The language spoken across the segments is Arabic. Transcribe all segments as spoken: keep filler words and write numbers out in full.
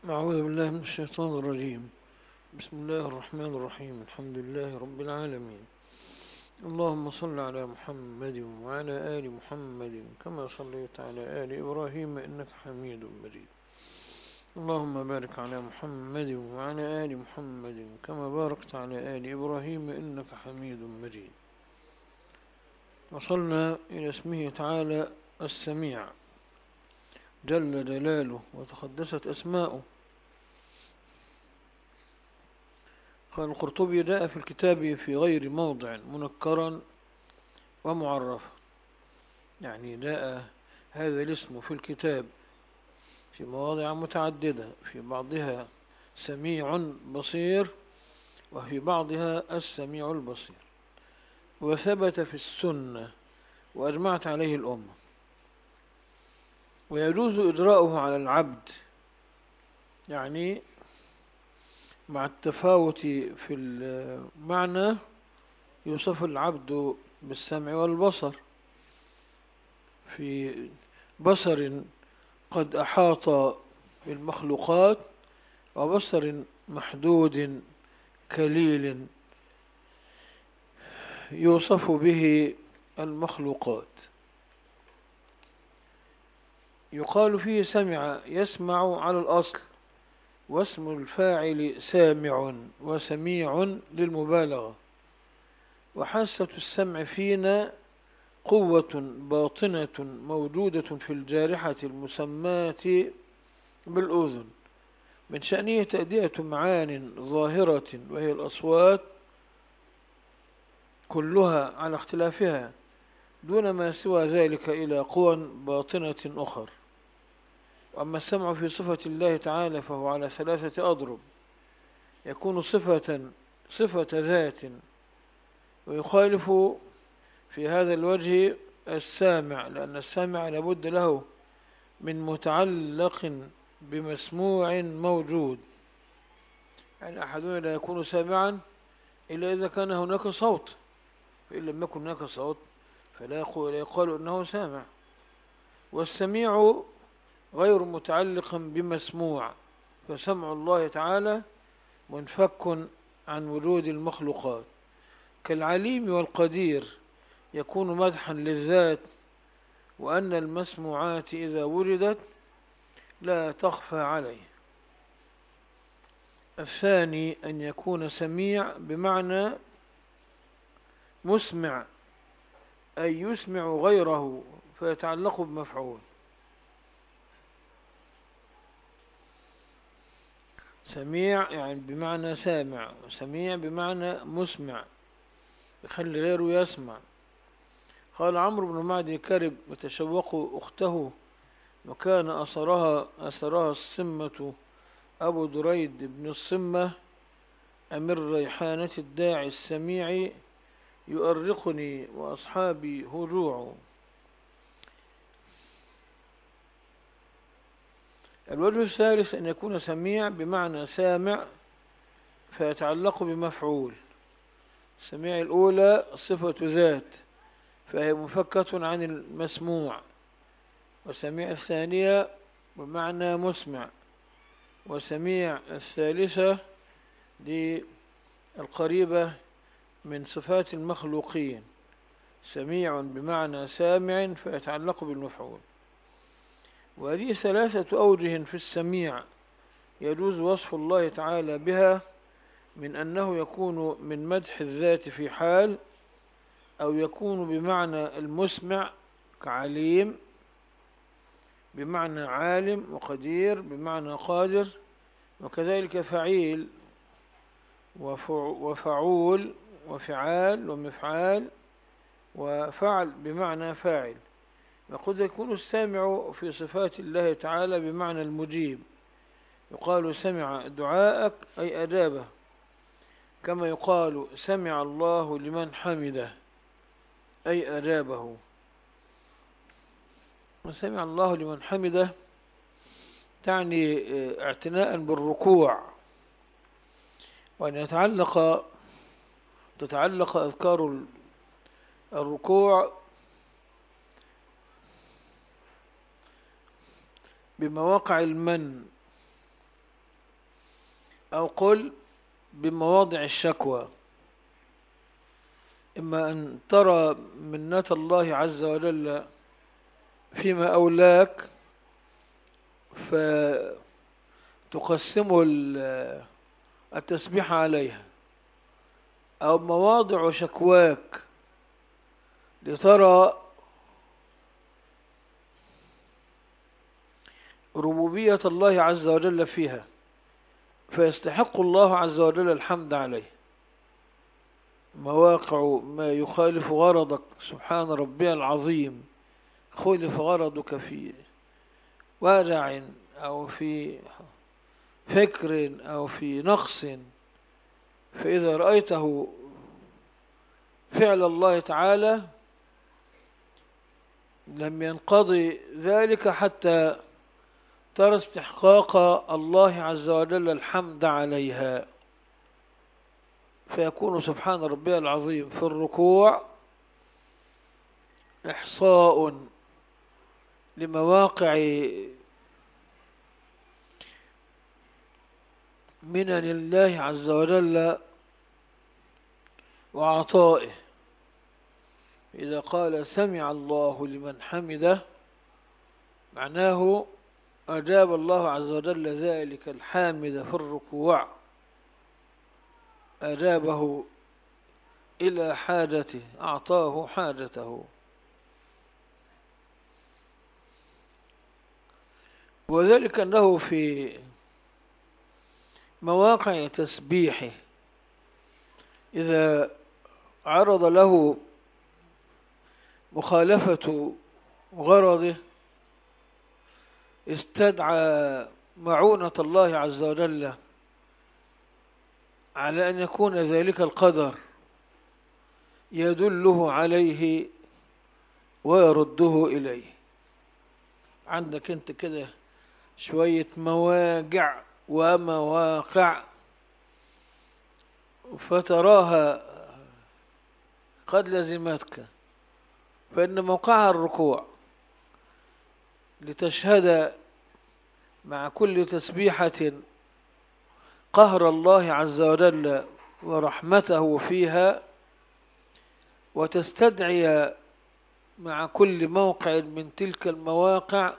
أعوذ بالله من الشيطان الرجيم. بسم الله الرحمن الرحيم. الحمد لله رب العالمين. اللهم صل على محمد وعلى آل محمد كما صليت على آل إبراهيم إنك حميد مجيد. اللهم بارك على محمد وعلى آل محمد كما باركت على آل إبراهيم إنك حميد مجيد. وصلنا إلى اسمه تعالى السميع جل جلاله وتقدست أسماؤه. قال القرطبي: جاء في الكتاب في غير موضع منكرا ومعرفا. يعني جاء هذا الاسم في الكتاب في مواضع متعددة، في بعضها سميع بصير وفي بعضها السميع البصير، وثبت في السنة وأجمعت عليه الأمة. ويجوز إجراؤه على العبد، يعني مع التفاوت في المعنى يوصف العبد بالسمع والبصر، في بصر قد أحاط بالمخلوقات وبصر محدود كليل يوصف به المخلوقات. يقال فيه سمع يسمع على الأصل، واسم الفاعل سامع وسميع للمبالغة. وحاسة السمع فينا قوة باطنة موجودة في الجارحة المسماة بالأذن، من شأنه تأدية معان ظاهرة وهي الأصوات كلها على اختلافها، دون ما سوى ذلك إلى قوى باطنة أخر. وأما السمع في صفة الله تعالى فهو على ثلاثة أضرب: يكون صفة صفة ذات، ويخالف في هذا الوجه السامع، لأن السامع لابد له من متعلق بمسموع موجود. يعني أحدنا لا يكون سامعا إلا إذا كان هناك صوت، فإن لم يكن هناك صوت فلا يقال أنه سامع. والسميع غير متعلق بمسموع، فسمع الله تعالى منفك عن وجود المخلوقات. كالعليم والقدير يكون مدحا للذات، وأن المسموعات إذا وجدت لا تخفى عليه. الثاني أن يكون سميع بمعنى مسمع، أي يسمع غيره فيتعلق بمفعول. سميع يعني بمعنى سامع، وسميع بمعنى مسمع يخلي غيره يسمع. قال عمرو بن معدي كرب: وتشوقوا أخته وكان أثرها أثرها الصمة أبو دريد بن الصمة أمر ريحانة الداعي السميع يؤرقني وأصحابي هجوع. الوجه الثالث أن يكون سميع بمعنى سامع فيتعلق بمفعول. سميع الأولى صفة ذات فهي مفكة عن المسموع، وسميع الثانية بمعنى مسمع، وسميع الثالثة دي القريبة من صفات المخلوقين، سميع بمعنى سامع فيتعلق بالمفعول. وهذه ثلاثة أوجه في السميع يجوز وصف الله تعالى بها، من أنه يكون من مدح الذات في حال، أو يكون بمعنى المسمع كعليم، بمعنى عالم، وقدير بمعنى قادر، وكذلك فعيل وفعول وفعال ومفعال وفعل بمعنى فاعل. وقد يكون السامع في صفات الله تعالى بمعنى المجيب، يقال سمع دعاءك أي أجابه، كما يقال سمع الله لمن حمده أي أجابه. وسمع الله لمن حمده تعني اعتناء بالركوع، وأن يتعلق تتعلق أذكار الركوع بمواقع المن أو قل بمواضع الشكوى، إما أن ترى منة الله عز وجل فيما أولاك فتقسم التسبيح عليها، أو مواضع شكواك لترى ربوبية الله عز وجل فيها، فيستحق الله عز وجل الحمد عليه. مواقع ما يخالف غرضك، سبحان ربي العظيم، خالف غرضك في وجع أو في فكر أو في نقص، فإذا رأيته فعل الله تعالى لم ينقضي ذلك حتى ترى استحقاق الله عز وجل الحمد عليها، فيكون سبحان ربي العظيم في الركوع إحصاء لمواقع منن الله عز وجل وعطائه. إذا قال سمع الله لمن حمده معناه أجاب الله عز وجل ذلك الحامد في الركوع، أجابه إلى حاجته، أعطاه حاجته. وذلك أنه في مواقع تسبيحه إذا عرض له مخالفة غرضه استدعى معونة الله عز وجل على أن يكون ذلك القدر يدله عليه ويرده إليه. عندك أنت كده شوية مواقع ومواقع فتراها قد لزمتك، فإن موقعها الركوع لتشهد مع كل تسبيحة قهر الله عز وجل ورحمته فيها، وتستدعي مع كل موقع من تلك المواقع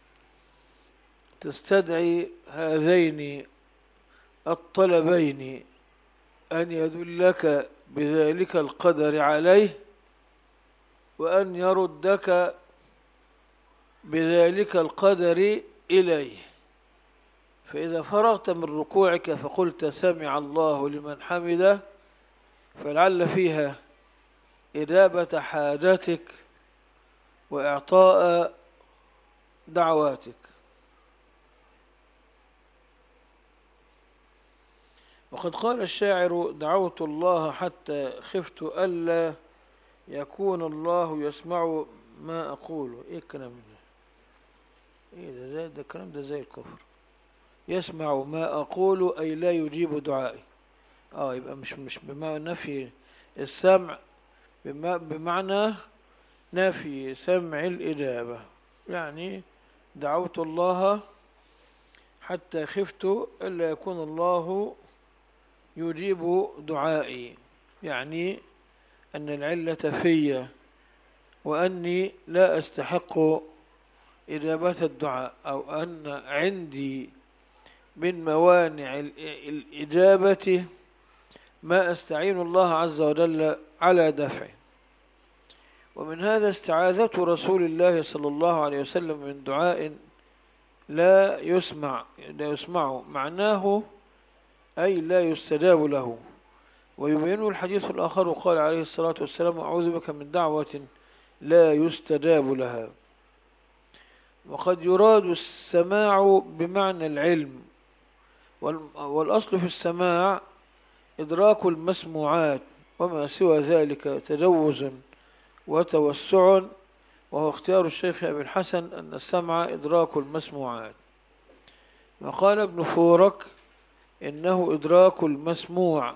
تستدعي هذين الطلبين، أن يدلك بذلك القدر عليه، وأن يردك بذلك القدر إليه. فإذا فرغت من ركوعك فقلت سمع الله لمن حمده، فلعل فيها إجابة حاجاتك وإعطاء دعواتك. وقد قال الشاعر دعوت الله حتى خفت ألا يكون الله يسمع ما أقوله. إيه الكلام ده؟ إيه ده؟ زي ده الكلام ده زي الكفر. يسمع ما أقول أي لا يجيب دعائي. آه يبقى مش مش بمعنى نفي السمع، بمعنى نفي سمع الإجابة. يعني دعوت الله حتى خفت ألا يكون الله يجيب دعائي، يعني أن العلة في وأني لا أستحق إجابة الدعاء، أو أن عندي من موانع الإجابة ما أستعين الله عز وجل على دفعه. ومن هذا استعاذة رسول الله صلى الله عليه وسلم من دعاء لا يسمع لا يسمعه، معناه أي لا يستجاب له. ويبين الحديث الآخر قال عليه الصلاة والسلام أعوذ بك من دعوة لا يستجاب لها. وقد يراد السماع بمعنى العلم، والأصل في السماع إدراك المسموعات، وما سوى ذلك تجوز وتوسع، وهو اختيار الشيخ أبي الحسن أن السمع إدراك المسموعات. وقال ابن فورك إنه إدراك المسموع،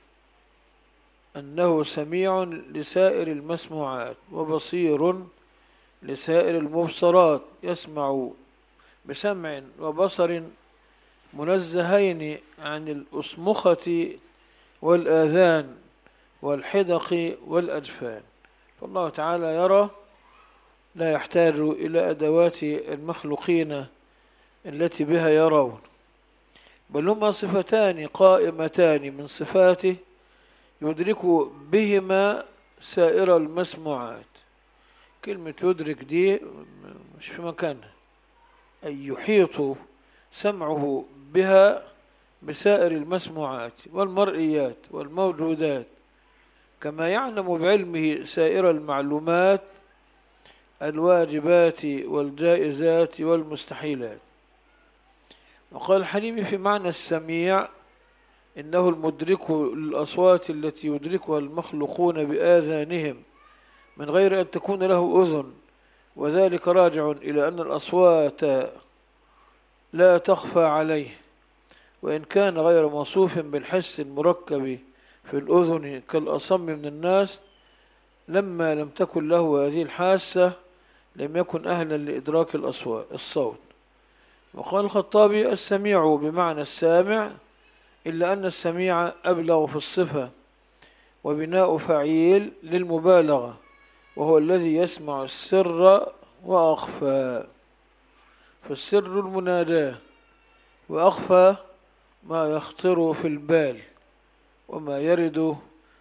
أنه سميع لسائر المسموعات وبصير لسائر المبصرات، يسمع بسمع وبصر منزهين عن الأسمخة والآذان والحدق والأجفان. فالله تعالى يرى، لا يحتاج إلى أدوات المخلوقين التي بها يرون، بل هما صفتان قائمتان من صفاته يدرك بهما سائر المسموعات. كلمة يدرك دي مش في مكانها، أي يحيط سمعه بها بسائر المسموعات والمرئيات والموجودات، كما يعلم بعلمه سائر المعلومات الواجبات والجائزات والمستحيلات. وقال الحليمي في معنى السميع: إنه المدرك للأصوات التي يدركها المخلوقون بآذانهم من غير أن تكون له أذن، وذلك راجع إلى أن الأصوات لا تخفى عليه، وإن كان غير موصوف بالحس المركب في الأذن كالأصم من الناس، لما لم تكن له هذه الحاسة لم يكن أهلا لإدراك الأصوات الصوت. وقال الخطابي: السميع بمعنى السامع، إلا أن السميع أبلغ في الصفة، وبناء فعيل للمبالغة، وهو الذي يسمع السر وأخفى. فالسر المناجاة، وأخفى ما يخطر في البال وما يرد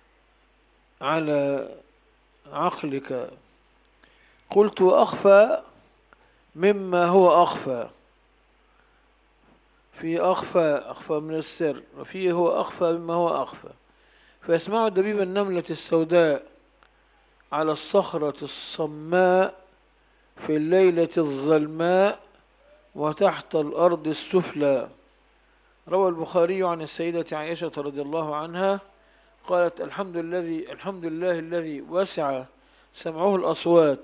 على عقلك. قلت: أخفى مما هو أخفى، في أخفى أخفى من السر، وفيه هو أخفى مما هو أخفى. فيسمع دبيب النملة السوداء على الصخرة الصماء في الليلة الظلماء وتحت الأرض السفلى. روى البخاري عن السيدة عائشة رضي الله عنها قالت: الحمد الذي الحمد لله الذي وسع سمعه الأصوات.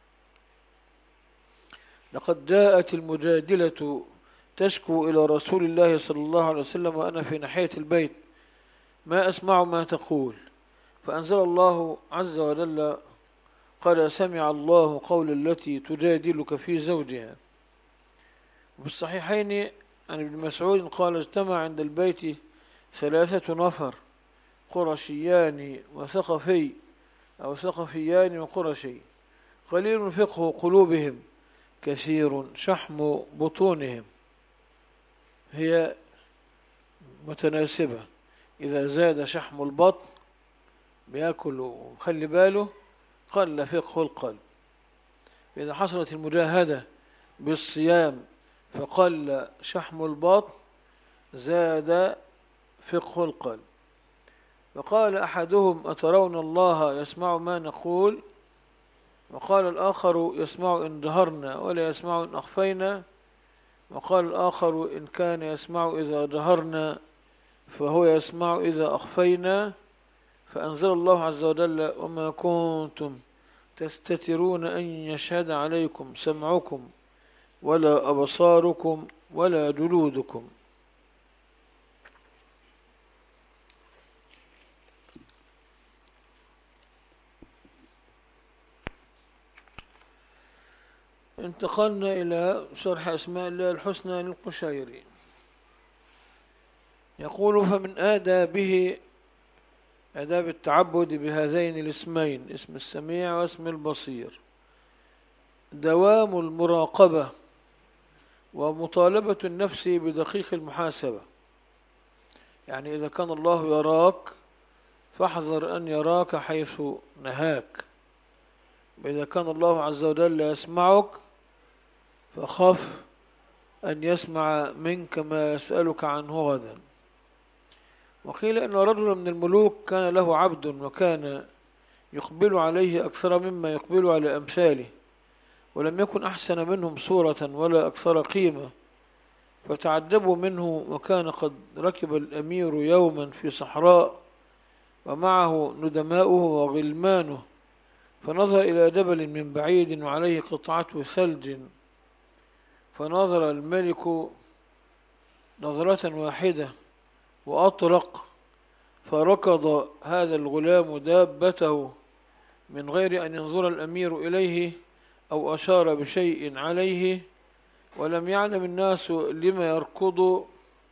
لقد جاءت المجادلة تشكو إلى رسول الله صلى الله عليه وسلم وأنا في ناحية البيت: ما أسمع ما تقول. فأنزل الله عز وجل: قد سمع الله قول التي تجادلك في زوجها. وفي الصحيحين عن ابن مسعود قال: اجتمع عند البيت ثلاثة نفر، قرشيان وثقفي أو ثقفيان وقرشي، قليل فقه قلوبهم كثير شحم بطونهم. هي متناسبة، إذا زاد شحم البطن بيأكل وخلي باله قل فقه القلب. إذا حصلت المجاهدة بالصيام فقل شحم البطن زاد فقه القلب. فقال أحدهم: أترون الله يسمع ما نقول؟ وقال الآخر: يسمع إن جهرنا ولا يسمع إن أخفينا. وقال الآخر: إن كان يسمع إذا جهرنا فهو يسمع إذا أخفينا. فأنزل الله عز وجل: وما كنتم تستترون أن يشهد عليكم سمعكم ولا أبصاركم ولا جلودكم. انتقلنا إلى شرح أسماء الله الحسنى للقشيري. يقول: فمن آدابه آداب التعبد بهذين الاسمين، اسم السميع واسم البصير، دوام المراقبة ومطالبة النفس بدقيق المحاسبة. يعني إذا كان الله يراك فاحذر أن يراك حيث نهاك، وإذا كان الله عز وجل يسمعك فخف أن يسمع منك ما يسألك عنه غدا. وقيل إن رجلا من الملوك كان له عبد وكان يقبل عليه أكثر مما يقبل على أمثاله، ولم يكن أحسن منهم صورة ولا أكثر قيمة، فتعجبوا منه. وكان قد ركب الأمير يوما في صحراء ومعه ندماؤه وغلمانه، فنظر إلى جبل من بعيد وعليه قطعة ثلج، فنظر الملك نظرة واحدة وأطرق، فركض هذا الغلام دابته من غير أن ينظر الأمير إليه أو أشار بشيء عليه. ولم يعلم الناس لما يركض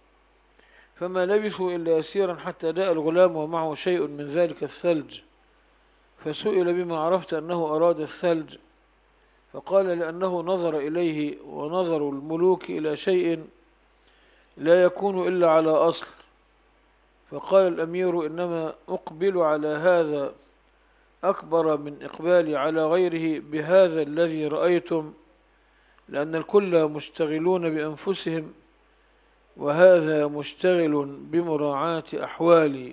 فما لبثوا إلا يسيرا حتى جاء الغلام ومعه شيء من ذلك الثلج، فسئل بما عرفت أنه أراد الثلج، فقال لأنه نظر إليه، ونظر الملوك إلى شيء لا يكون إلا على أصل. فقال الأمير إنما أقبل على هذا أكبر من إقبالي على غيره بهذا الذي رأيتم، لأن الكل مشتغلون بأنفسهم، وهذا مشتغل بمراعاة أحوالي.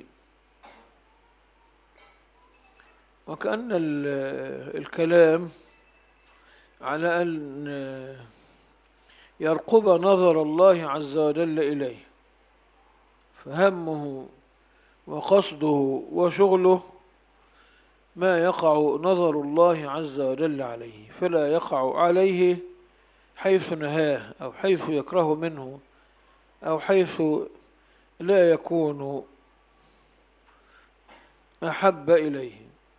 وكأن الكلام على أن يرقب نظر الله عز وجل إليه، فهمه وقصده وشغله ما يقع نظر الله عز وجل عليه، فلا يقع عليه حيث نهاه أو حيث يكره منه أو حيث لا يكون أحب إليه.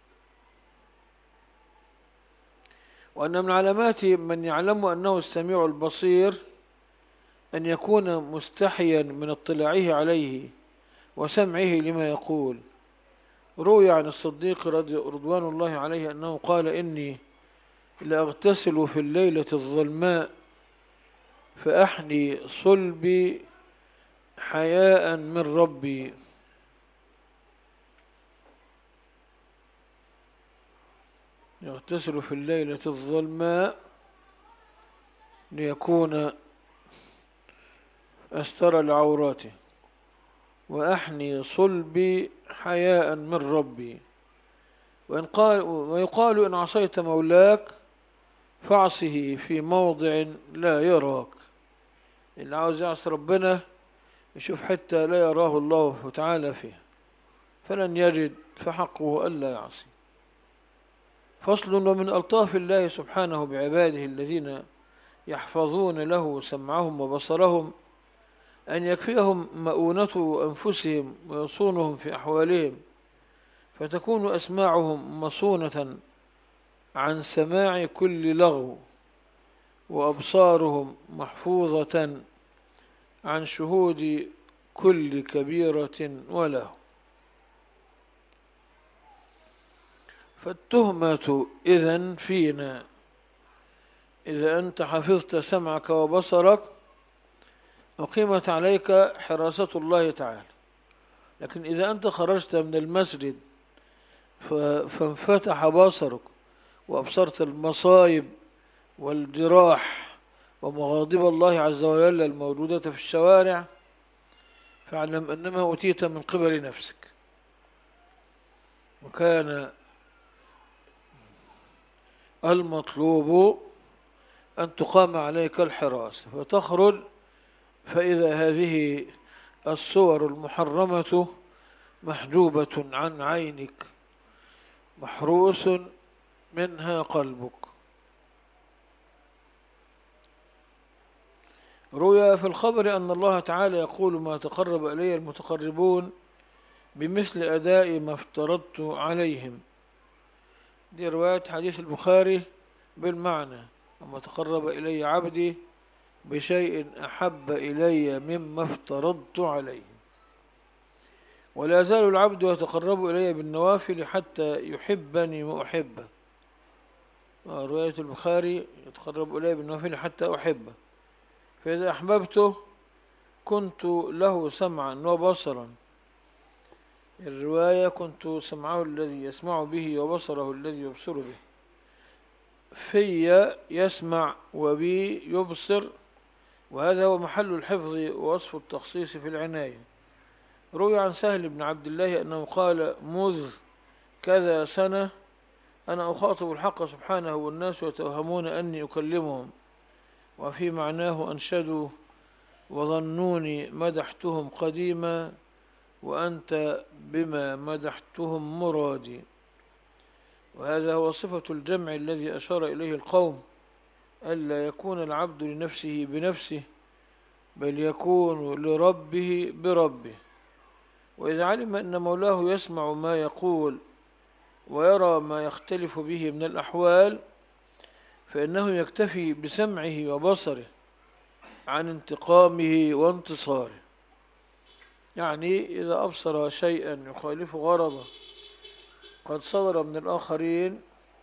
وأن من علامات من يعلم أنه السميع البصير أن يكون مستحيا من اطلاعه عليه وسمعه لما يقول. روي عن الصديق رضوان الله عليه أنه قال: إني لأغتسل في الليلة الظلماء فأحني صلبي حياء من ربي. يغتسل في الليلة الظلماء ليكون أستر لعوراته، وأحني صلبي حياء من ربي. وإن قال ويقال: إن عصيت مولاك فاعصه في موضع لا يراك. اللي عاوز يعصي ربنا يشوف حتى لا يراه الله تعالى فيه، فلن يجد، فحقه ألا يعصي. فصل: ومن ألطاف الله سبحانه بعباده الذين يحفظون له سمعهم وبصرهم أن يكفيهم مؤونة أنفسهم ويصونهم في أحوالهم، فتكون أسماعهم مصونة عن سماع كل لغو، وأبصارهم محفوظة عن شهود كل كبيرة وله. فالتهمة إذن فينا إذا أنت حفظت سمعك وبصرك أقيمت عليك حراسة الله تعالى. لكن إذا أنت خرجت من المسجد فانفتح بصرك وأبصرت المصائب والجراح ومغاضب الله عز وجل الموجودة في الشوارع، فاعلم أنما أوتيت من قبل نفسك، وكان المطلوب أن تقام عليك الحراسة، فتخرج فإذا هذه الصور المحرمة محجوبة عن عينك، محروس منها قلبك. روي في الخبر أن الله تعالى يقول: ما تقرب إلي المتقربون بمثل أداء ما افترضت عليهم. دي رواية حديث البخاري بالمعنى: وما تقرب إلي عبدي بشيء أحب إلي مما افترضت عليه. ولا يزال العبد يتقرب إلي بالنوافل حتى يحبني وأحبه. رواية البخاري: يتقرب إلي بالنوافل حتى أحبه، فإذا أحببته كنت له سمعا وبصرا. الرواية: كنت سمعه الذي يسمع به وبصره الذي يبصر به. في يسمع وبي يبصر، وهذا هو محل الحفظ ووصف التخصيص في العناية. روي عن سهل بن عبد الله أنه قال: مذ كذا سنة أنا أخاطب الحق سبحانه والناس يتوهمون أني أكلمهم، وفي معناه أنشدوا وظنوني مدحتهم قديما وأنت بما مدحتهم مرادي. وهذا هو صفة الجمع الذي أشار إليه القوم: ألا يكون العبد لنفسه بنفسه، بل يكون لربه بربه. وإذا علم أن مولاه يسمع ما يقول ويرى ما يختلف به من الأحوال، فإنه يكتفي بسمعه وبصره عن انتقامه وانتصاره. يعني إذا أبصر شيئا يخالف غرضه قد صدر من الآخرين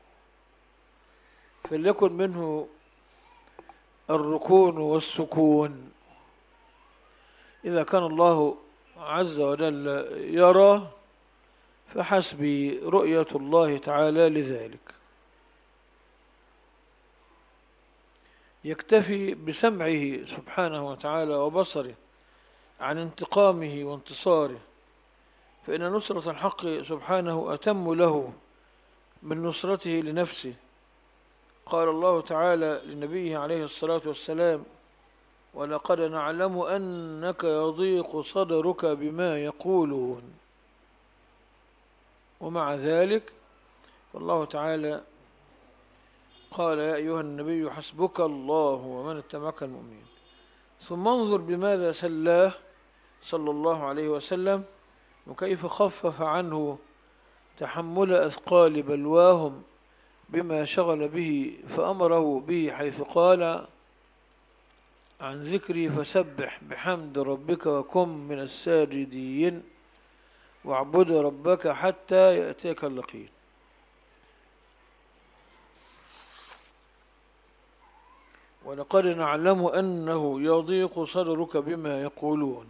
فليكن منه الركون والسكون. إذا كان الله عز وجل يرى فحسبي رؤية الله تعالى لذلك. يكتفي بسمعه سبحانه وتعالى وبصره عن انتقامه وانتصاره، فإن نصرة الحق سبحانه أتم له من نصرته لنفسه. قال الله تعالى لنبيه عليه الصلاة والسلام: ولقد نعلم أنك يضيق صدرك بما يقولون. ومع ذلك فالله تعالى قال: يا أيها النبي حسبك الله ومن اتبعك المؤمنين. ثم انظر بماذا سلاه صلى الله عليه وسلم وكيف خفف عنه تحمل أثقال بلواهم بما شغل به، فأمره به حيث قال عن ذكري: فسبح بحمد ربك وكن من الساجدين واعبد ربك حتى يأتيك اليقين. ولقد نعلم أنه يضيق صدرك بما يقولون.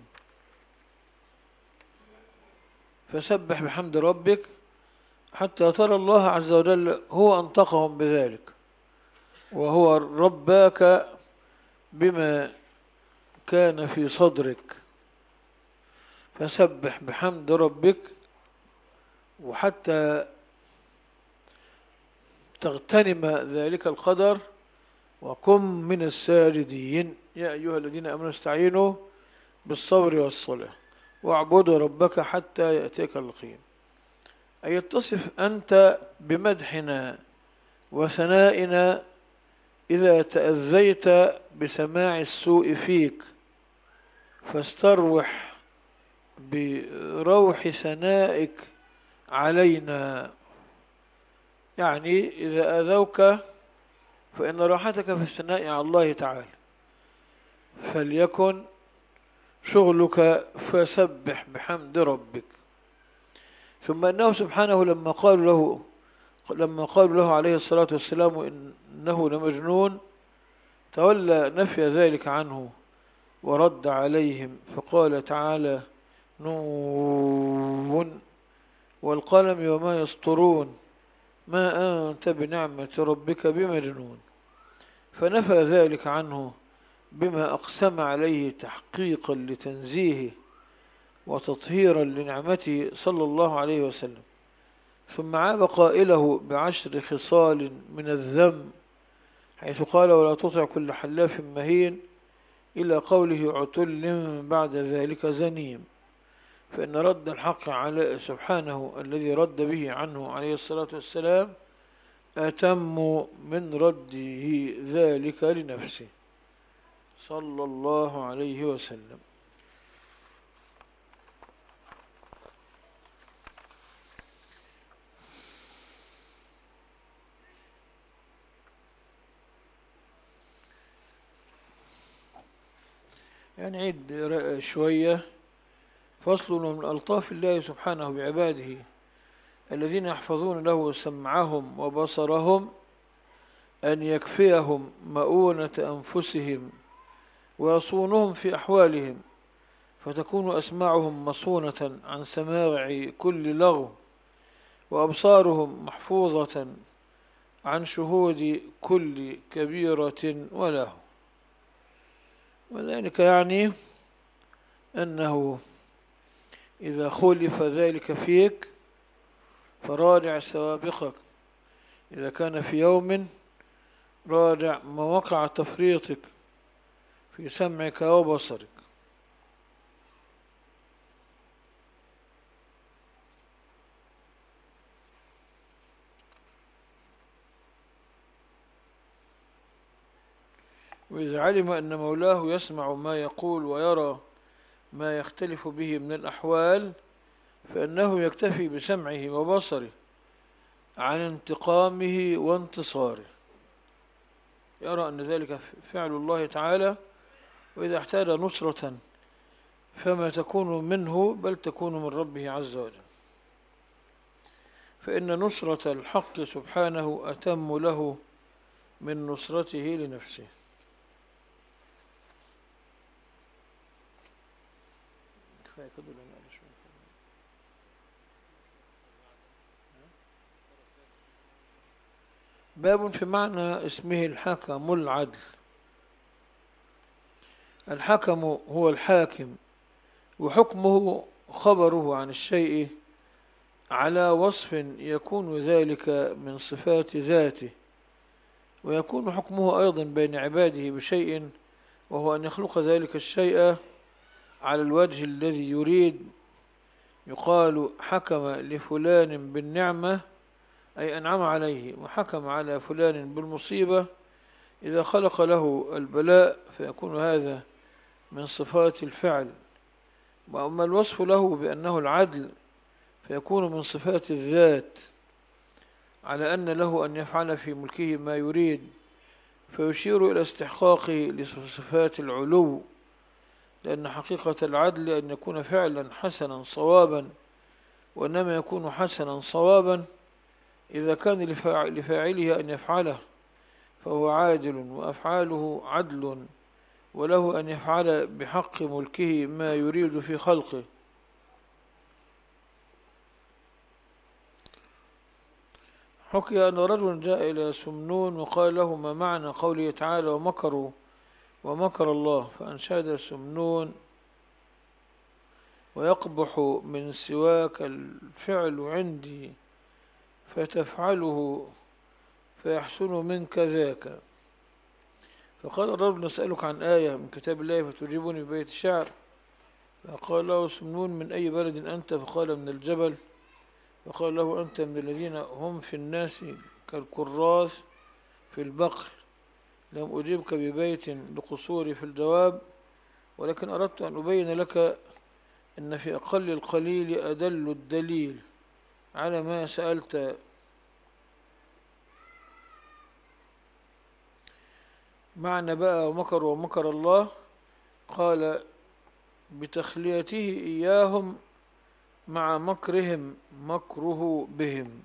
فسبح بحمد ربك حتى ترى الله عز وجل هو أنطقهم بذلك، وهو رباك بما كان في صدرك. فسبح بحمد ربك وحتى تغتنم ذلك القدر وكن من الساجدين. يا أيها الذين آمنوا استعينوا بالصبر والصلاة واعبدوا ربك حتى يأتيك اليقين. أي اتصف أنت بمدحنا وثنائنا إذا تأذيت بسماع السوء فيك، فاستروح بروح ثنائك علينا. يعني إذا أذوك فإن راحتك في الثناء على الله تعالى، فليكن شغلك فسبح بحمد ربك. ثم أنه سبحانه لما قال له لما قال له عليه الصلاة والسلام إنه لمجنون تولى نفي ذلك عنه ورد عليهم، فقال تعالى: نون والقلم وما يسطرون ما أنت بنعمة ربك بمجنون. فنفى ذلك عنه بما أقسم عليه تحقيقا لتنزيهه وتطهيرا لنعمته صلى الله عليه وسلم. ثم عاب قائله بعشر خصال من الذم، حيث قال: ولا تطع كل حلاف مهين، إلى قوله: عتل بعد ذلك زنيم. فإن رد الحق على سبحانه الذي رد به عنه عليه الصلاة والسلام أتم من رده ذلك لنفسه صلى الله عليه وسلم. يعني عيد شوية. فصل من ألطاف الله سبحانه بعباده الذين يحفظون له سمعهم وبصرهم أن يكفيهم مؤونة أنفسهم ويصونهم في أحوالهم، فتكون أسماعهم مصونة عن سماع كل لغو، وأبصارهم محفوظة عن شهود كل كبيرة وله. وذلك يعني أنه إذا خلف ذلك فيك فراجع سوابقك. إذا كان في يوم راجع مواقع تفريطك في سمعك وبصرك. وإذا علم أن مولاه يسمع ما يقول ويرى ما يختلف به من الأحوال فإنه يكتفي بسمعه وبصره عن انتقامه وانتصاره. يرى أن ذلك فعل الله تعالى، وإذا احتاج نصرة فما تكون منه بل تكون من ربه عز وجل، فإن نصرة الحق سبحانه أتم له من نصرته لنفسه. باب في معنى اسمه الحكم العدل. الحكم هو الحاكم، وحكمه خبره عن الشيء على وصف يكون ذلك من صفات ذاته، ويكون حكمه أيضا بين عباده بشيء، وهو أن يخلق ذلك الشيء على الوجه الذي يريد. يقال حكم لفلان بالنعمة أي أنعم عليه، وحكم على فلان بالمصيبة إذا خلق له البلاء، فيكون هذا من صفات الفعل. وأما الوصف له بأنه العدل فيكون من صفات الذات، على أن له أن يفعل في ملكه ما يريد، فيشير إلى استحقاقه لصفات العلو، لأن حقيقة العدل أن يكون فعلا حسنا صوابا، وإنما يكون حسنا صوابا إذا كان لفاعله أن يفعله فهو عادل وأفعاله عدل، وله أن يفعل بحق ملكه ما يريد في خلقه. حكي أن رجل جاء إلى سمنون وقال له: ما معنى قوله تعالى ومكروا ومكر الله؟ فأنشاد سمنون: ويقبح من سواك الفعل عندي فتفعله فيحسن منك ذاك. فقال الرجل: نسألك عن آية من كتاب الله فتجيبني ببيت الشعر. فقال له سمنون: من أي بلد أنت؟ فقال: من الجبل. فقال له: أنت من الذين هم في الناس كالكراث في البقر، لم أجيبك ببيت لقصوري في الجواب، ولكن أردت أن أبين لك أن في أقل القليل أدل الدليل على ما سألت. معنى بقى ومكر ومكر الله؟ قال: بتخليته إياهم مع مكرهم مكره بهم.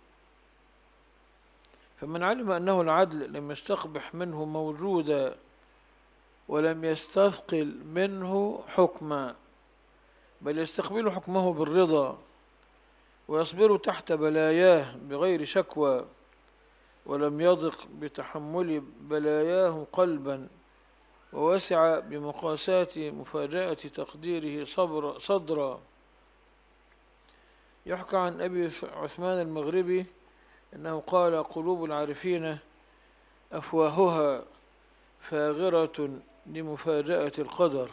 فمن علم أنه العدل لم يستقبح منه موجودا، ولم يستثقل منه حكما، بل يستقبل حكمه بالرضا، ويصبر تحت بلاياه بغير شكوى، ولم يضق بتحمل بلاياه قلبا، ووسع بمقاسات مفاجأة تقديره صبر صدرا. يحكى عن أبي عثمان المغربي أنه قال: قلوب العارفين أفواهها فاغرة لمفاجأة القدر.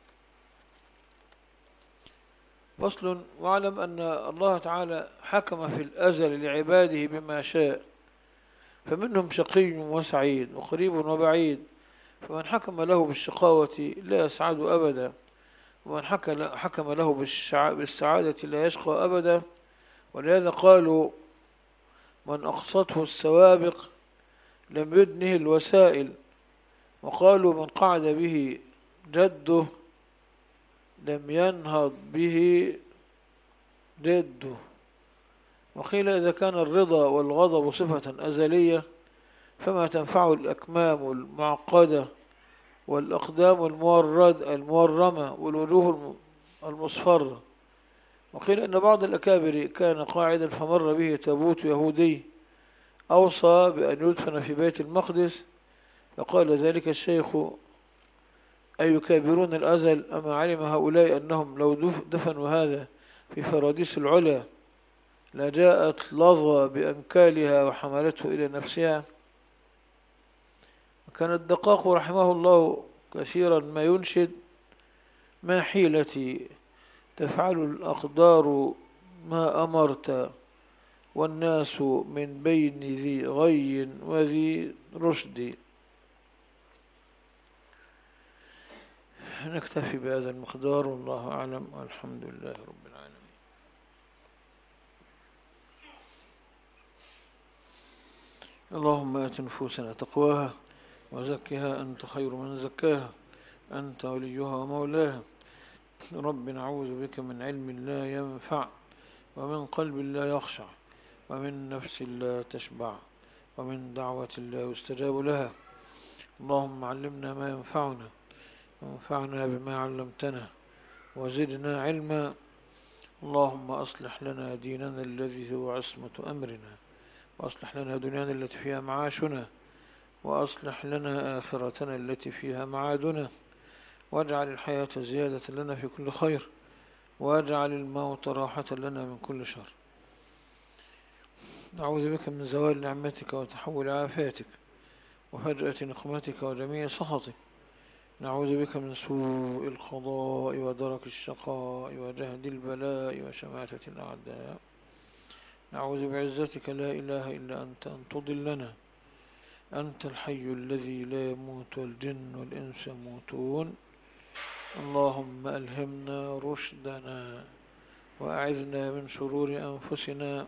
فصل: واعلم أن الله تعالى حكم في الأزل لعباده بما شاء، فمنهم شقي وسعيد وقريب وبعيد، فمن حكم له بالشقاوة لا يسعد أبدا، ومن حكم له بالسعادة لا يشقى أبدا. ولهذا قالوا: من أقصته السوابق لم يدنه الوسائل، وقالوا: من قعد به جده لم ينهض به جده. وقيل: إذا كان الرضا والغضب صفة أزلية فما تنفع الأكمام المعقدة والأقدام المورد المورمة والوجوه المصفرة. وقيل إن بعض الأكابر كان قاعدا فمر به تابوت يهودي أوصى بأن يدفن في بيت المقدس، فقال ذلك الشيخ: أي يكابرون الأزل؟ أما علم هؤلاء أنهم لو دفنوا هذا في فراديس العلا لجاءت لظى بأنكالها وحملته إلى نفسها. وكان الدقاق رحمه الله كثيرا ما ينشد: ما حيلتي تفعل الأقدار ما أمرت، والناس من بين ذي غي وذي رشد. نكتفي بهذا المقدار، والله أعلم، والحمد لله رب العالمين. اللهم آت نفوسنا تقواها وزكها أنت خير من زكاها، أنت وليها ومولاها. رب نعوذ بك من علم لا ينفع، ومن قلب لا يخشع، ومن نفس لا تشبع، ومن دعوة لا يستجاب لها. اللهم علمنا ما ينفعنا، وانفعنا بما علمتنا، وزدنا علما. اللهم أصلح لنا ديننا الذي هو عصمة أمرنا، وأصلح لنا دنيانا التي فيها معاشنا، وأصلح لنا آخرتنا التي فيها معادنا، واجعل الحياة زيادة لنا في كل خير، واجعل الموت راحة لنا من كل شر. نعوذ بك من زوال نعمتك وتحول عافاتك وفجأة نقمتك وجميع سخطك. نعوذ بك من سوء القضاء ودرك الشقاء وجهد البلاء وشماتة الأعداء. نعوذ بعزتك لا إله إلا أنت أن تضلنا. أنت الحي الذي لا يموت والجن والإنس يموتون. اللهم ألهمنا رشدنا وأعذنا من شرور أنفسنا.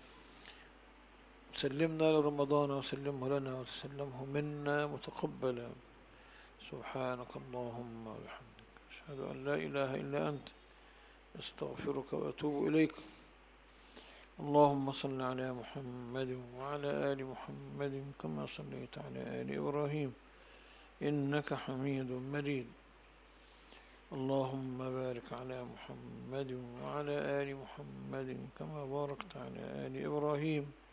سلمنا لرمضان وسلمه لنا وتسلمه منا متقبلا. سبحانك اللهم وبحمدك، أشهد أن لا إله إلا أنت، استغفرك وأتوب إليك. اللهم صل على محمد وعلى آل محمد كما صليت على آل إبراهيم إنك حميد مجيد. اللهم بارك على محمد وعلى آل محمد كما باركت على آل إبراهيم